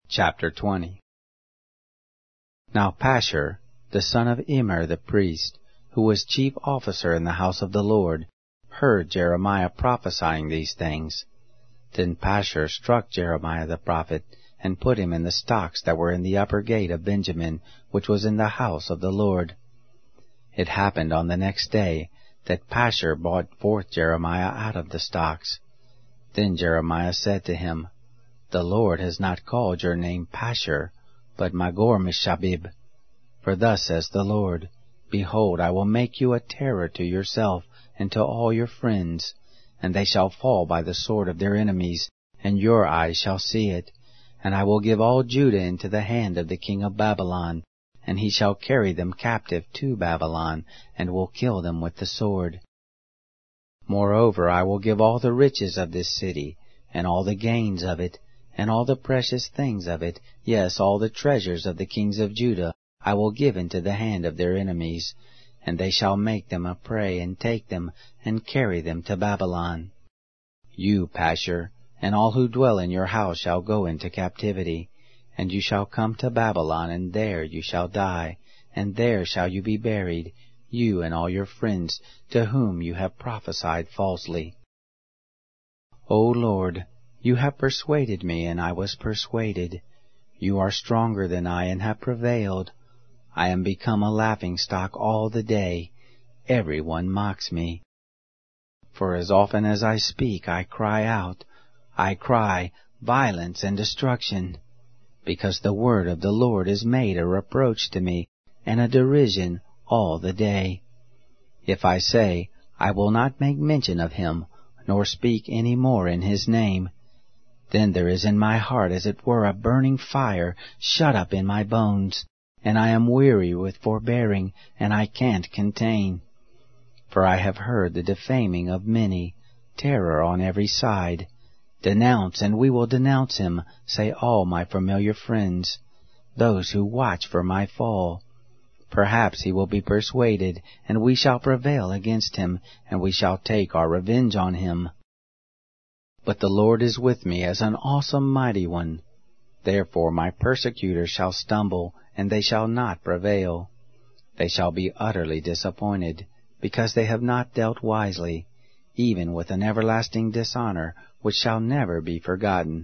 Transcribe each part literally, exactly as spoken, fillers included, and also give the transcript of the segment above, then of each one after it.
Chapter twenty. Now Pashur, the son of Immer the priest, who was chief officer in the house of the Lord, heard Jeremiah prophesying these things. Then Pashur struck Jeremiah the prophet, and put him in the stocks that were in the upper gate of Benjamin, which was in the house of the Lord. It happened on the next day, that Pashur brought forth Jeremiah out of the stocks. Then Jeremiah said to him, The Lord has not called your name Pashur, but Magor-Mishabib. For thus says the Lord, Behold, I will make you a terror to yourself and to all your friends, and they shall fall by the sword of their enemies, and your eyes shall see it. And I will give all Judah into the hand of the king of Babylon, and he shall carry them captive to Babylon, and will kill them with the sword. Moreover, I will give all the riches of this city, and all the gains of it, and all the precious things of it, yes, all the treasures of the kings of Judah, I will give into the hand of their enemies, and they shall make them a prey, and take them, and carry them to Babylon. You, Pashur, and all who dwell in your house shall go into captivity, and you shall come to Babylon, and there you shall die, and there shall you be buried, you and all your friends, to whom you have prophesied falsely. O Lord, you have persuaded me, and I was persuaded. You are stronger than I, and have prevailed. I am become a laughingstock all the day. Every one mocks me. For as often as I speak, I cry out. I cry, violence and destruction. Because the word of the Lord is made a reproach to me, and a derision all the day. If I say, I will not make mention of him, nor speak any more in his name, then there is in my heart as it were a burning fire shut up in my bones, and I am weary with forbearing, and I can't contain. For I have heard the defaming of many, terror on every side. Denounce, and we will denounce him, say all my familiar friends, those who watch for my fall. Perhaps he will be persuaded, and we shall prevail against him, and we shall take our revenge on him. But the Lord is with me as an awesome mighty one. Therefore my persecutors shall stumble, and they shall not prevail. They shall be utterly disappointed, because they have not dealt wisely, even with an everlasting dishonor, which shall never be forgotten.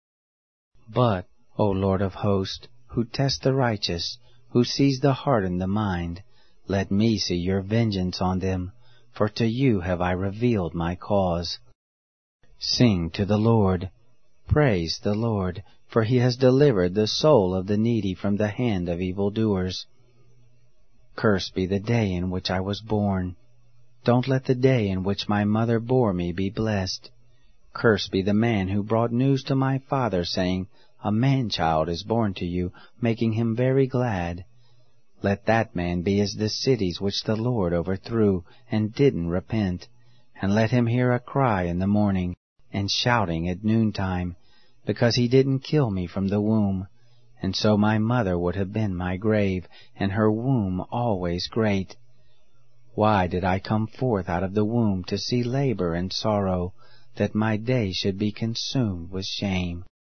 But, O Lord of hosts, who test the righteous, who sees the heart and the mind, let me see your vengeance on them, for to you have I revealed my cause. Sing to the Lord, praise the Lord, for he has delivered the soul of the needy from the hand of evildoers. Cursed be the day in which I was born. Don't let the day in which my mother bore me be blessed. Cursed be the man who brought news to my father, saying, A man-child is born to you, making him very glad. Let that man be as the cities which the Lord overthrew, and didn't repent. And let him hear a cry in the morning, and shouting at noontime, because he didn't kill me from the womb. And so my mother would have been my grave, and her womb always great. Why did I come forth out of the womb to see labor and sorrow, that my day should be consumed with shame?